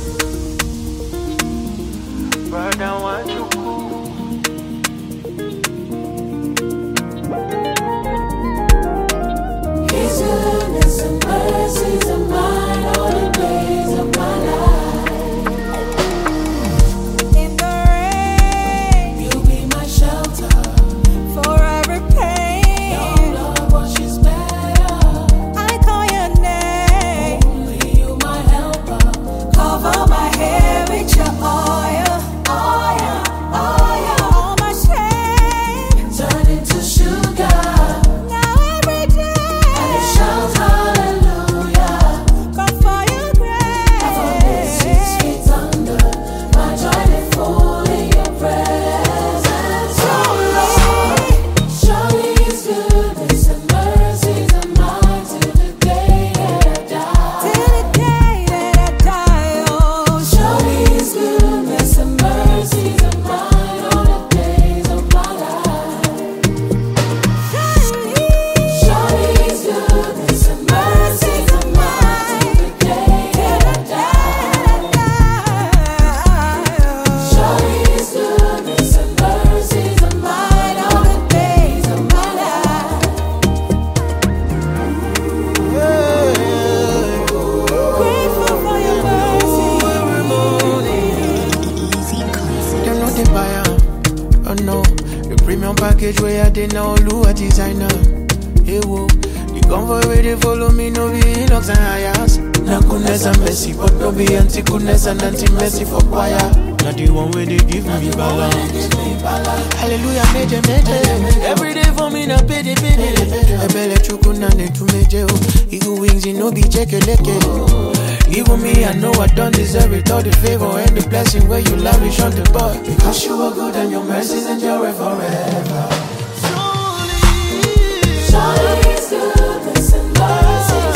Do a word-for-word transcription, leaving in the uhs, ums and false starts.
Brother, want you cool. His goodness and mercies are mine all the days of my life. In the rain, You'll be my shelter. for every pain, Your love washes better. I call your name. Only you my helper. Cover my hair with your oil. Oil, oil. All my shame, Turn into sugar. now every day. And it shouts hallelujah. Come for your For this six grace. feet under. My joy is full in your presence. Oh Lord, surely His goodness and mercies are mine till the day that I die. Till the day that I die, oh, Surely His goodness and mercies are mine all the days of my life. surely, Surely His goodness and mercies are mine till the day that I die. Surely His goodness and mercies are mine all the days of my life. Grateful for your mercy. Them know they buy am. Oh no, the premium package where I did now Lua designer. Hey whoa, the comfort where they follow me no be locks and hires. Now goodness and mercy, but no be anti goodness and anti mercy for choir. Not the one where they give me balance. Hallelujah, major, major. Every day for me, na pede, pede. Ebele chukuna ne tu meje o. Eagle wings, you know be check leke. Even me, I know I don't deserve it. All the favor and the blessing where you lavish on the boy. Because you are good and your mercies endure forever. Surely His goodness and mercy